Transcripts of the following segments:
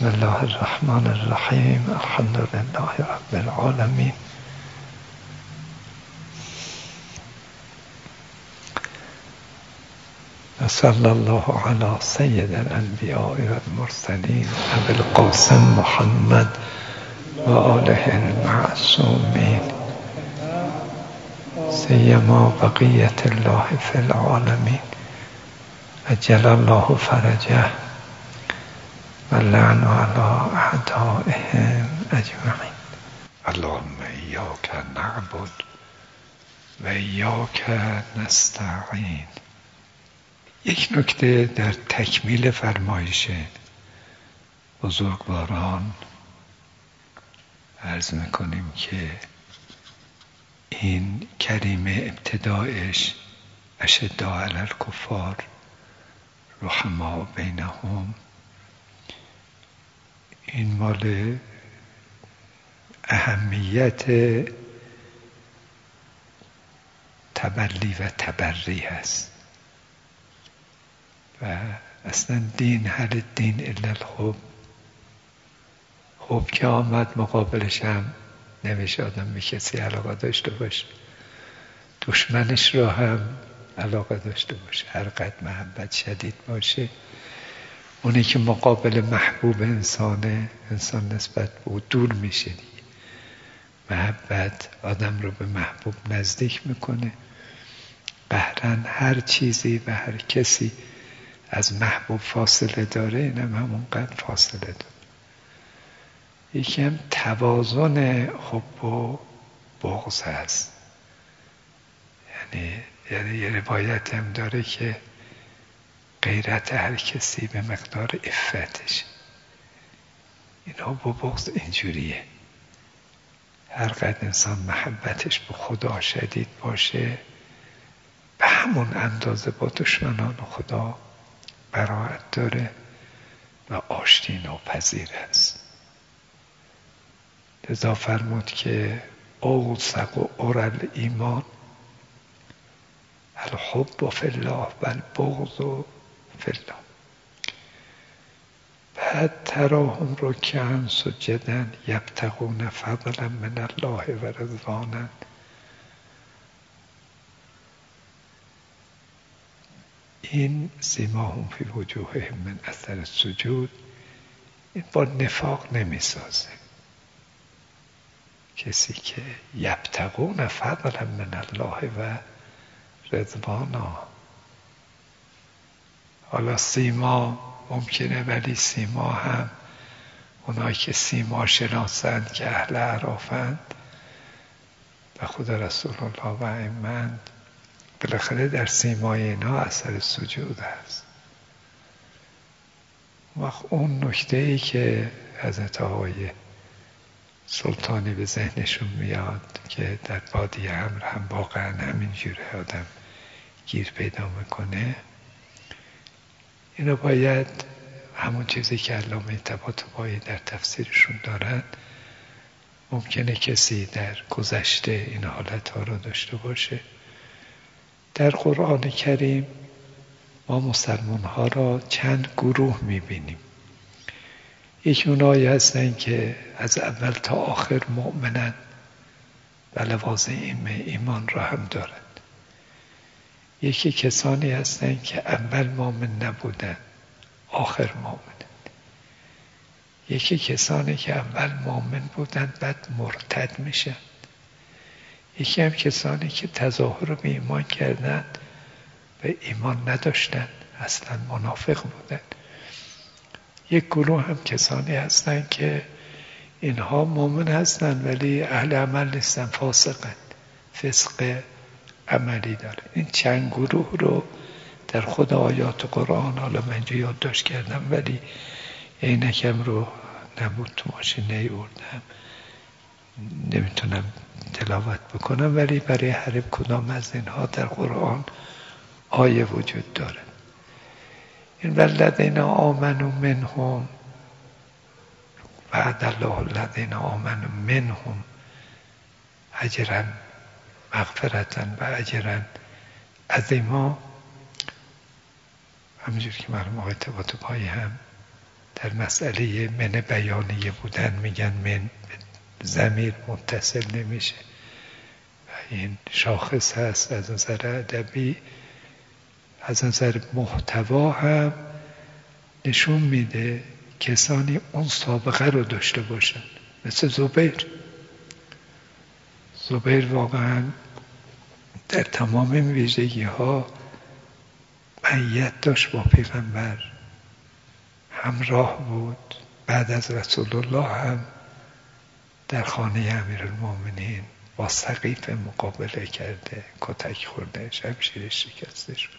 بسم الله الرحمن الرحیم. الحمد لله رب العالمین. صلی الله علی سید الانبیاء و المرسلین ابی القاسم محمد و آله المعصومین سیما بقیة الله فی العالمین عجل الله فرجه و لعن علی اعدائهم اجمعین. اللهم ایاک نعبد و ایاک نستعین. یک نکته در تکمیل فرمایش بزرگواران عرض میکنیم که این کلمه ابتدایش اشداء علی الکفار رحماء بینهم، این مال اهمیت تبلی و تبری هست و اصلا دین هل دین الا الحب. حب که آمد مقابلش هم نمیشه آدم به کسی علاقه داشته باشه، دشمنش را هم علاقه داشته باشه، هر قدر محبت شدید باشه. اونی که مقابل محبوب انسان نسبت به او دور میشه دیگه. محبت آدم رو به محبوب نزدیک میکنه. قهرن هر چیزی و هر کسی از محبوب فاصله داره، اینم همونقدر فاصله داره. یکی هم توازن حب و بغض هست. یعنی یه روایت هم داره که غیرت هر کسی به مقدار عفتش. این حب و بغض اینجوریه. هر قدر انسان محبتش به خدا شدید باشه، به همون اندازه با دشمنان خدا براءت داره و آشتی ناپذیر است. لذا فرمود که اوثق اری الایمان الحب فی الله و البغض فی الله. بعد تراهم رکعا سجدا یبتغون فضلا من الله و رضوانا. این سیماهم فی وجوههم من اثر السجود، این با نفاق نمیسازه. کسی که یبتغون فضلا من الله و رضوانا، حالا سیما ممکنه، ولی سیما هم اونایی که سیما شناسند که اهل اعرافند و خدا رسول الله و ائمه‌اند، بالاخره در سیمای اینا اثر سجود هست. وقت اون نکته‌ای که حضرت آقای سلطانی به ذهنشون میاد که در بادی امر هم واقعا همین جوره آدم گیر پیدا میکنه، اینو باید همون چیزی که علامه طباطبایی در تفسیرشون دارن، ممکنه کسی در گذشته این حالتها رو داشته باشه. در قرآن کریم ما مسلمان ها را چند گروه میبینیم. یک اونایی هستن که از اول تا آخر مؤمنن و لوازم ایمان را هم دارند. یکی کسانی هستن که اول مؤمن نبودن آخر مؤمنن. یکی کسانی که اول مؤمن بودن بعد مرتد میشن. یکی هم کسانی که تظاهر به ایمان کردن و ایمان نداشتن، اصلا منافق بودن. یک گروه هم کسانی هستن که اینها مؤمن هستن ولی اهل عمل نیستن، فاسقن، فسق عملی داره. این چند گروه رو در خود آیات قرآن، حالا من اینجا یادداشت کردم ولی عینکم رو نبود تو ماشین نیاوردم، نمیتونم تلاوت بکنم، ولی برای هر کدام از اینها در قرآن آیه وجود داره. این والذین آمنوا منهم وعد الله الذین آمنوا منهم اجرا مغفرة و اجرا عظیما. همونجور که مرحوم آقای طباطبایی هم در مسئله من بیانیه بودن میگن من ضمیر متصل نمیشه و این شاخص هست از نظر ادبی. از نظر محتوا هم نشون میده کسانی اون سابقه رو داشته باشن، مثل زبیر واقعا در تمام این ویژگی ها معیت داشت با پیغمبر، همراه بود، بعد از رسول الله هم در خانه امیرالمومنین با سقیف مقابله کرده، کتک خورده، شمشیرش شکسته شد،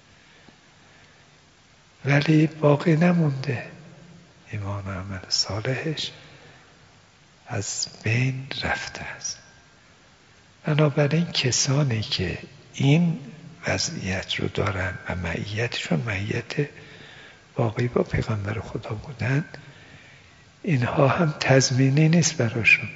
ولی باقی نمونده، ایمان و عمل صالحش از بین رفته است. بنابراین کسانی که این وضعیت رو دارن و معیتشون معیت واقعی با پیغمبر خدا بودن، اینها هم تضمینی نیست براشون،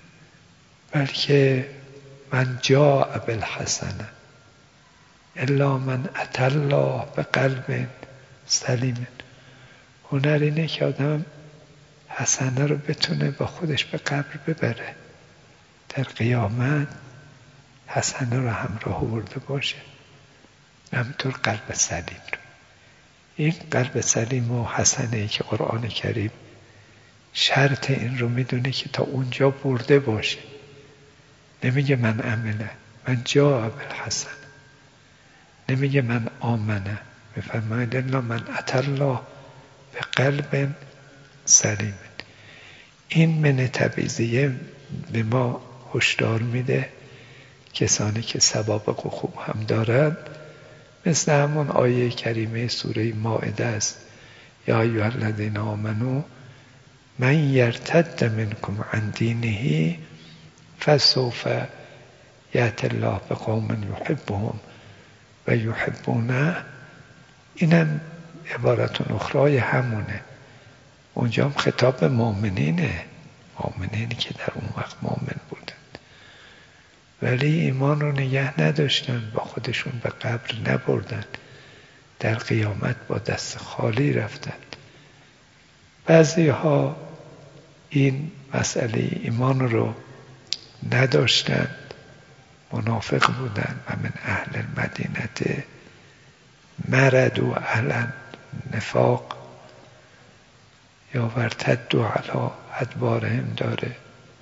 بلکه من جاء بالحسنه الا من اتى الله بقلب سلیم. هنر اینه که آدم حسنه رو بتونه با خودش به قبر ببره، در قیامت حسنه رو همراه آورده باشه، همینطور قلب سلیم رو. این قلب سلیم و حسنه ای که قرآن کریم شرط این رو میدونه که تا اونجا برده باشه. نمیگه من عمله، من جاء بالحسنه، نمیگه من آمنه، میفرماید الا من اتى الله به قلب سلیم. این من تبعیضیه به ما هشدار میده کسانی که سوابق خوب هم دارند، مثل همون آیه کریمه سوره مائده است، یا ایها الذین آمنوا من یرتد منکم عن دینه فسوف یأتی الله بقوم یحبهم و یحبونه. اینم عبارت اخرای همونه. اونجا هم خطاب به مؤمنینه، مؤمنینی که در اون وقت مؤمن بودن ولی ایمان رو نگه نداشتن، با خودشون به قبر نبردن، در قیامت با دست خالی رفتن. بعضی ها این مسئله ایمان رو نداشتند، منافق بودن و من اهل المدینه مردوا علی النفاق یا ورتدوا علی ادبارهم داره.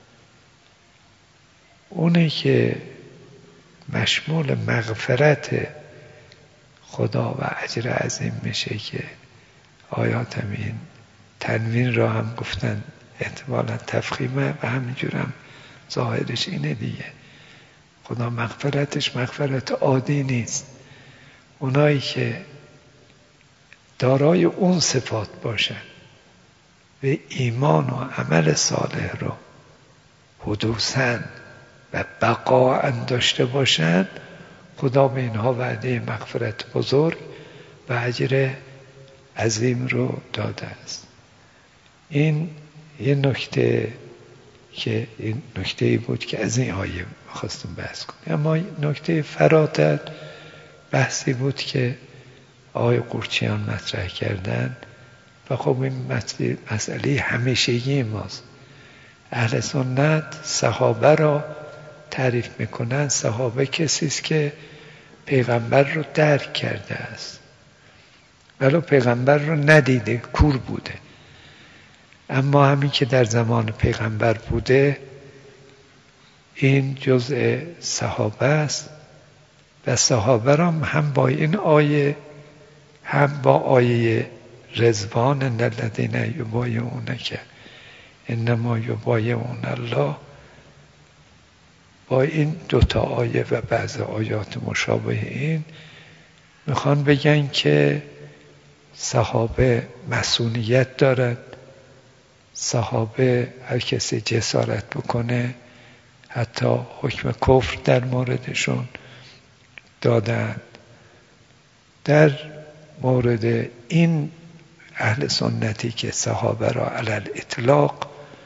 اونه که مشمول مغفرت خدا و اجر عظیم میشه که آیات همین تنوین را هم گفتن احتمالا تفخیمه و همینجور هم ظاهرش اینه دیگه. خدا مغفرتش مغفرت عادی نیست. اونایی که دارای اون صفات باشن و ایمان و عمل صالح رو حدوثاً و بقاء داشته باشن، خدا به اینها وعده مغفرت بزرگ و اجر عظیم رو داده است. این یه نکته که این نکته‌ای بود که از این آیه خواستم بحث کنم. اما نکته فراتر بحثی بود که آقای قورچیان مطرح کردن و خب این مسئله همیشگی ماست. اهل سنت صحابه را تعریف میکنن، صحابه کسی است که پیغمبر رو درک کرده است ولو پیغمبر رو ندیده، کور بوده، اما همین که در زمان پیغمبر بوده این جزء صحابه است. و صحابه را هم با این آیه هم با آیه رضوان الذین یبایعونک انما یبایعون الله، با این دوتا آیه و بعض آیات مشابه این میخوان بگن که صحابه مسئولیت دارد، صحابه هر کسی جسارت بکنه حتی حکم کفر در موردشون دادن. در مورد این اهل سنتی که صحابه را علی الاطلاق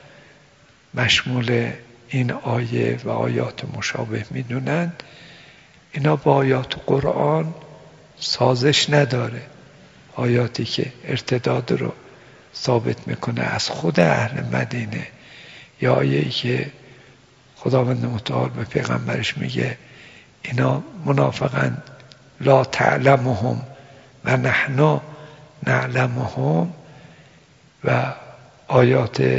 مشمول این آیه و آیات مشابه میدونند، اینا با آیات قرآن سازش نداره. آیاتی که ارتداد رو ثابت میکنه از خود اهل مدینه، یا آیه‌ای که خداوند متعال به پیغمبرش میگه اینا منافقن لا تعلمهم و نحن نعلمهم، و آیات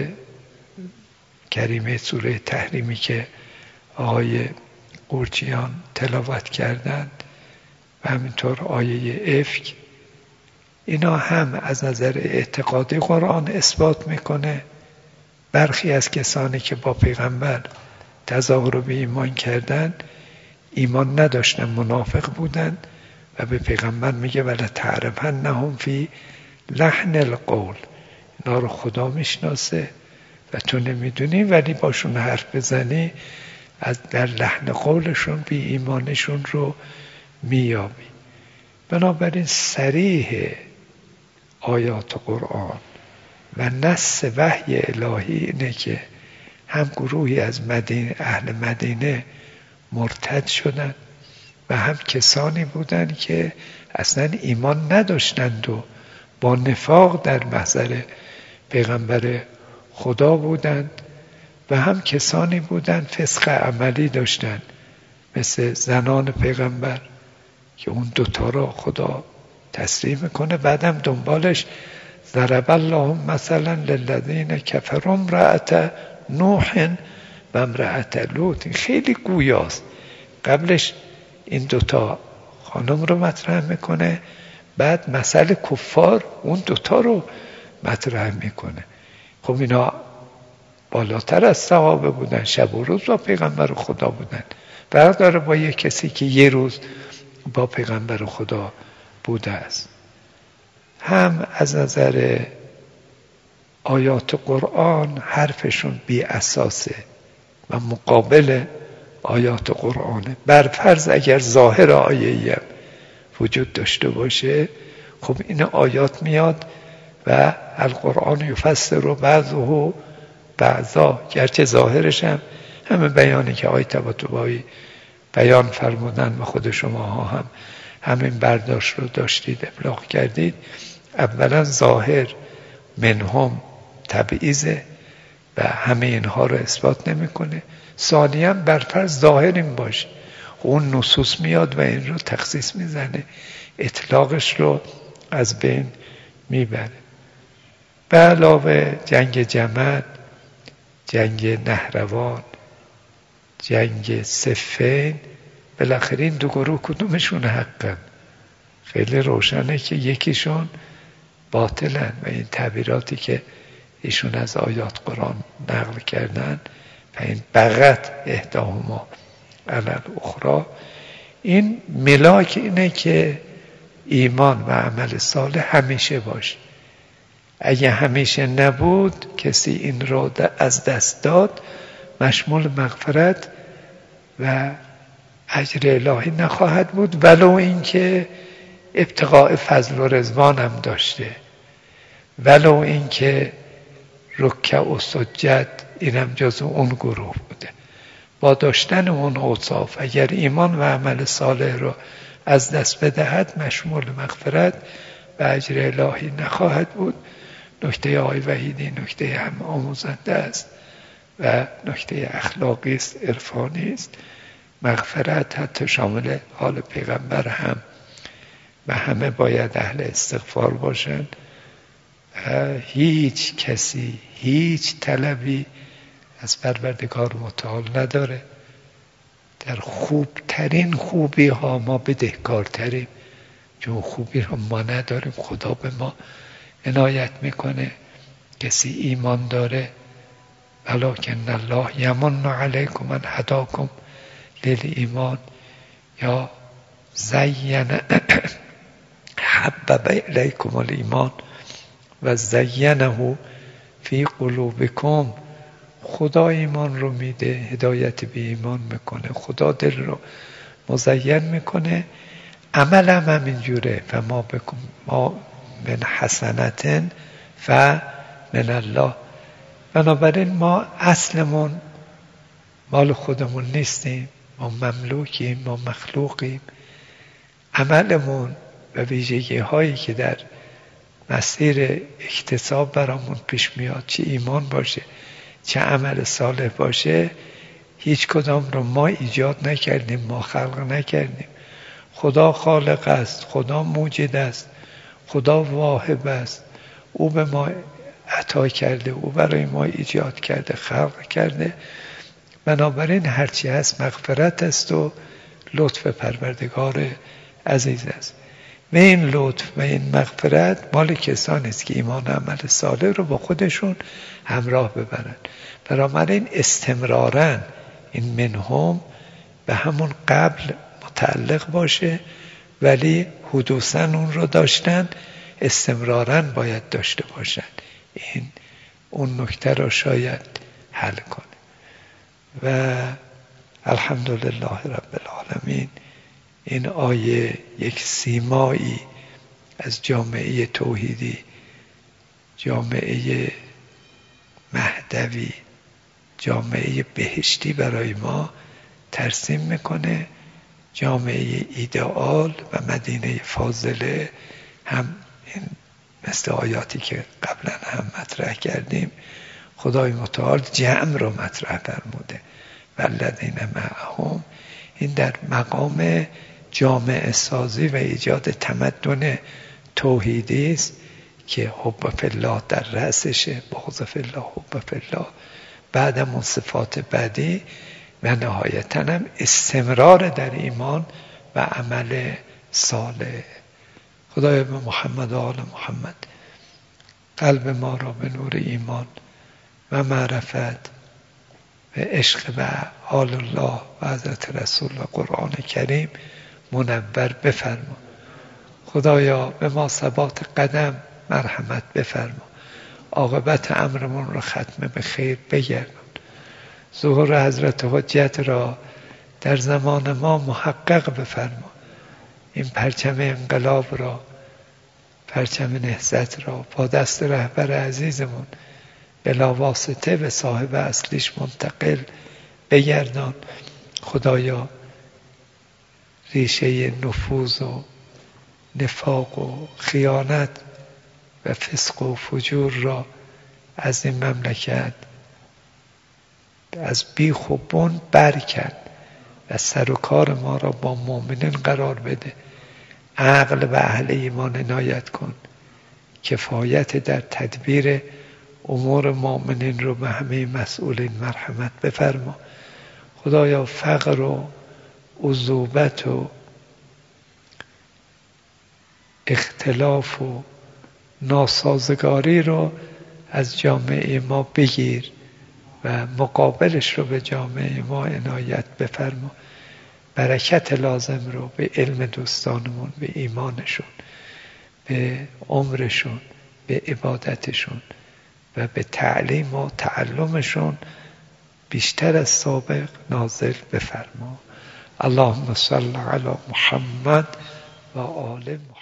کریمه سوره تحریمی که آقای قورچیان تلاوت کردند و همینطور آیه افک، اینا هم از نظر اعتقادی قرآن اثبات میکنه برخی از کسانی که با پیغمبر تظاهر به ایمان کردن ایمان نداشتن، منافق بودن، و به پیغمبر میگه ولا تعرفنهم فی لحن القول، اینا رو خدا میشناسه و تو نمیدونی، ولی باشون حرف بزنی از در لحن قولشون بی ایمانشون رو میابی. بنابراین صریح آیات قرآن و نص وحی الهی اینه که هم گروهی از اهل مدینه مرتد شدن و هم کسانی بودند که اصلا ایمان نداشتند و با نفاق در محضر پیغمبر خدا بودند، و هم کسانی بودند فسق عملی داشتند مثل زنان پیغمبر که اون دوتا را خدا تصریح میکنه. بعدم دنبالش ضرب الله مثلا للذین کفروا امرأة نوح و امرأة لوط، خیلی گویاست. قبلش این دوتا خانم رو مطرح میکنه، بعد مسئله کفار اون دوتا رو مطرح میکنه. خب اینا بالاتر از صحابه بودن، شب و روز با پیغمبر خدا بودن، فرق داره با یک کسی که یه روز با پیغمبر خدا بوده است. هم از نظر آیات قرآن حرفشون بی اساسه و مقابل آیات قرآنه. برفرض اگر ظاهر آیه‌ای هم وجود داشته باشه، خب این آیات میاد و القرآن یفسر بعضه بعضا، گرچه ظاهرش هم همه بیانی که آیه طباطبایی بیان فرمودن و خود شما ها هم همین برداشت رو داشتید، ابلاغ کردید. اولا ظاهر منهم تبعیضه و همه اینها رو اثبات نمیکنه. ثانیاً برفرض ظاهر این باشه، اون نصوص میاد و این رو تخصیص میزنه، اطلاقش رو از بین میبره. به علاوه جنگ جمل، جنگ نهروان، جنگ صفین، بالاخره این دو گروه کدومشون حقن؟ خیلی روشنه که یکیشون باطلن و این تعبیراتی که ایشون از آیات قرآن نقل کردن و این بغت احداهما علی الاخری، این ملاک اینه که ایمان و عمل صالح همیشه باشه. اگه همیشه نبود کسی این رو از دست داد، مشمول مغفرت و اجر الهی نخواهد بود، ولو اینکه ابتغاء فضل و رضوان هم داشته، ولو اینکه رکع و سجد اینم جزو اون گروه بوده. با داشتن اون اوصاف اگر ایمان و عمل صالح رو از دست بدهد، مشمول مغفرت و اجر الهی نخواهد بود. نکته آقای وحیدی نکته هم آموزنده است و نکته اخلاقی است، عرفانی است. مغفرت حتی شامل حال پیغمبر هم و همه باید اهل استغفار باشند. هیچ کسی هیچ طلبی از پروردگار متعال نداره. در خوبترین خوبی ها ما بدهکارتریم، چون خوبی رو ما نداریم، خدا به ما عنایت میکنه. کسی ایمان داره، ولکن الله یمن علیکم ان هداکم للایمان، یا زین حبب الیکم الایمان و زینه فی قلوبکم. خدا ایمان رو میده، هدایت به ایمان میکنه، خدا دل رو مزین میکنه. عمل هم همینجوره، فما بکن ما من حسنت فمن الله. بنابراین ما اصلمون مال خودمون نیستیم، ما مملوکیم، ما مخلوقیم. عملمون و ویژگی هایی که در مسیر اکتساب برامون پیش میاد، چه ایمان باشه چه عمل صالح باشه، هیچ کدام رو ما ایجاد نکردیم، ما خلق نکردیم. خدا خالق است، خدا موجد است، خدا واهب است، او به ما عطا کرده، او برای ما ایجاد کرده، خلق کرده. بنابراین هرچی هست مغفرت است و لطف پروردگار عزیز است. و این لطف و این مغفرت مال کسانی است که ایمان و عمل صالح رو با خودشون همراه ببرند. بنابراین استمرارا این منهم به همون قبل متعلق باشه، ولی حدوثاً اون رو داشتن، استمرارا باید داشته باشن. این اون نکته رو شاید حل کنه. و الحمدلله رب العالمین، این آیه یک سیمایی از جامعه توحیدی، جامعه مهدوی، جامعه بهشتی برای ما ترسیم میکنه. جامعه ایدئال و مدینه فاضله هم این مثل آیاتی که قبلا هم مطرح کردیم، خدای متعال جمع رو مطرح فرموده والذین معهم. این در مقام جامعه سازی و ایجاد تمدن توحیدی است که حب فی الله در رأسشه، بغض فی الله، حب فی الله، بعدم اون صفات بعدی و نهایتاً هم استمرار در ایمان و عمل صالح. خدای به محمد و آل محمد قلب ما را به نور ایمان و معرفت و عشق و آل الله و حضرت رسول و قرآن کریم منور بفرما. خدایا به ما ثبات قدم مرحمت بفرما. عاقبت امرمون را ختم به خیر بگردان. ظهور حضرت حجت را در زمان ما محقق بفرما. این پرچم انقلاب را، پرچم نهضت را با دست رهبر عزیزمون بلا واسطه به صاحب اصلیش منتقل بگردان. خدایا ریشه نفوذ و نفاق و خیانت و فسق و فجور را از این مملکت از بیخ و بن برکرد و سر و کار ما را با مؤمنین قرار بده. عقل و اهل ایمان عنایت کن. کفایت در تدبیر امور مؤمنین رو به همه مسئولین مرحمت بفرما. خدایا فقر و عذوبت و اختلاف و ناسازگاری رو از جامعه ما بگیر و مقابلش رو به جامعه ما عنایت بفرما. برکت لازم رو به علم دوستانمون، به ایمانشون، به عمرشون، به عبادتشون و به تعلیم و تعلمشون بیشتر از سابق نازل بفرما. اللهم صل علی محمد و آل محمد.